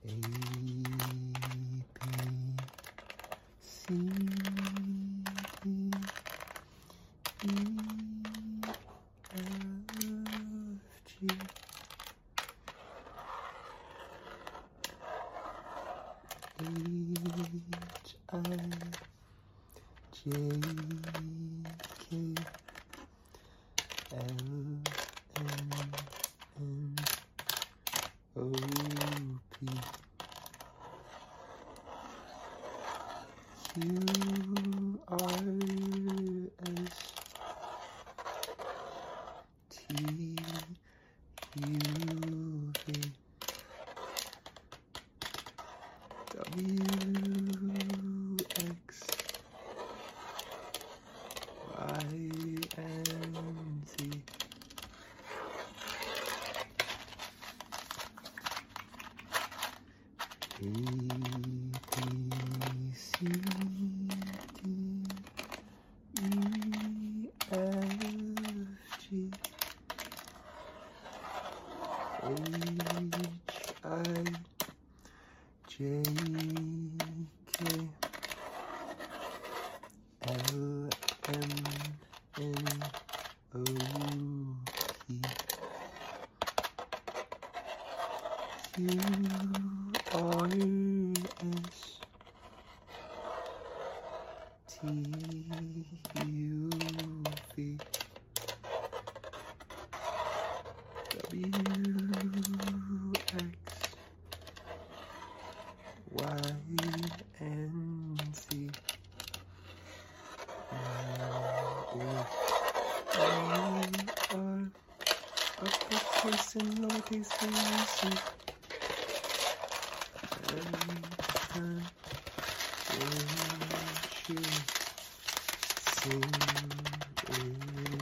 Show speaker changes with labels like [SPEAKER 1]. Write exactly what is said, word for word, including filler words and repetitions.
[SPEAKER 1] A, B, C, D, E, F, G, H, I, J, K, L, M, N, O, P, Q, R, S, T, U, V, W, X, Y, and Z. A, B, C, D, E, F, G, H, I, J, K, L, M, N, O, P, Q, R, S, T, U, V, W, X, Y, and Z. Now is R, uppercase and lowercase v, C. And she sing